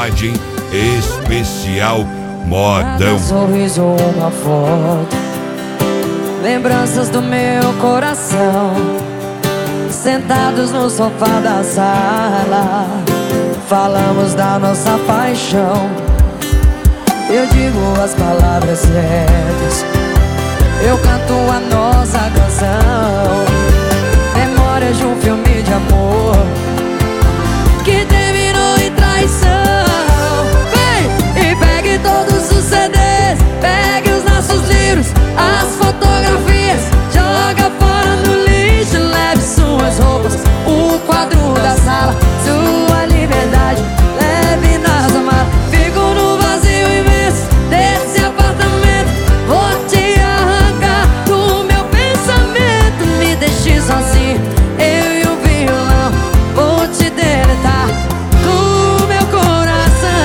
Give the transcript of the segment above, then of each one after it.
Imagem Especial Modão. Um sorriso, uma foto, lembranças do meu coração, sentados no sofá da sala, falamos da nossa paixão. Eu digo as palavras certas, eu canto a nossa canção. Memórias de um filme de amor que terminou em traição. Vem e pegue todos os CDs, pegue os nossos livros, as fotografias, joga fora no lixo, leve suas roupas, o quadro da sala, sua liberdade, leve nas malas. Fico no vazio imenso desse apartamento, vou te arrancar do meu pensamento. Me deixe sozinho, eu e o violão, vou te deletar do meu coração.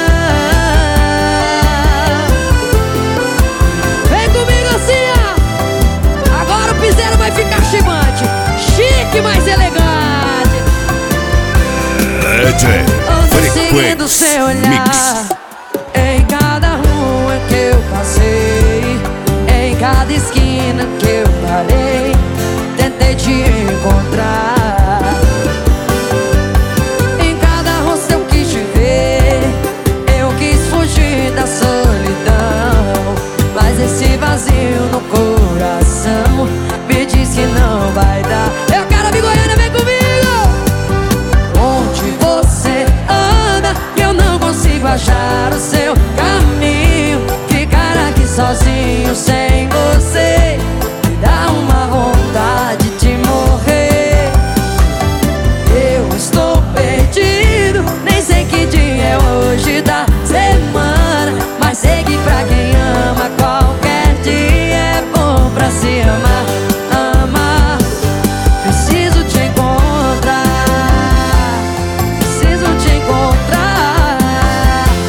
Vem comigo assim, ó. Agora o piseiro vai ficar chibante, chique, mais elegante. Ando seguindo seu olhar em cada rua que eu passei, em cada esquina que eu parei, tentei te encontrar. Em cada rosto eu quis te ver, eu quis fugir da solidão, mas esse vazio no coração me diz que não vai